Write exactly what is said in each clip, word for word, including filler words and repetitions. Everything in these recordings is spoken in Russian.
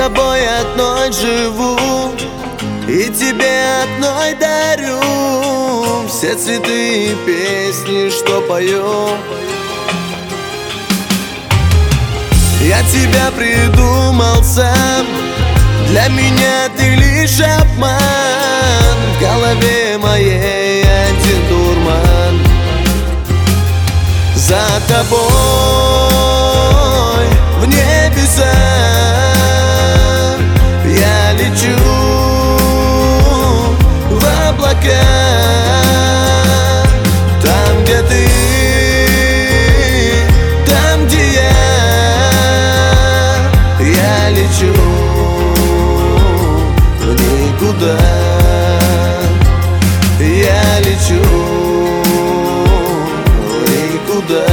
тобой одной живу и тебе одной дарю все цветы и песни, что пою. Я тебя придумал сам, для меня ты лишь обман. В голове моей один дурман. За тобой в небеса я лечу, в облака. Там, где ты, там, где я, я лечу в никуда. Я лечу в никуда.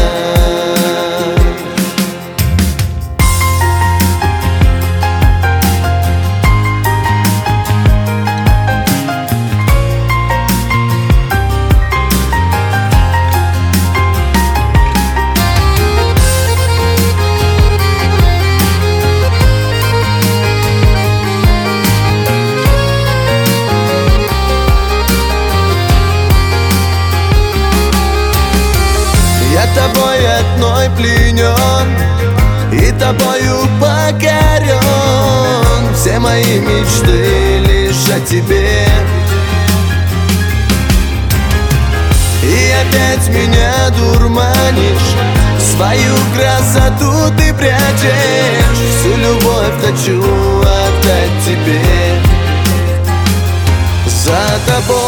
Я тобой одной пленен и тобою покорен. Все мои мечты лишь о тебе. И опять меня дурманишь, свою красоту ты прячешь. Всю любовь хочу отдать тебе. За тобой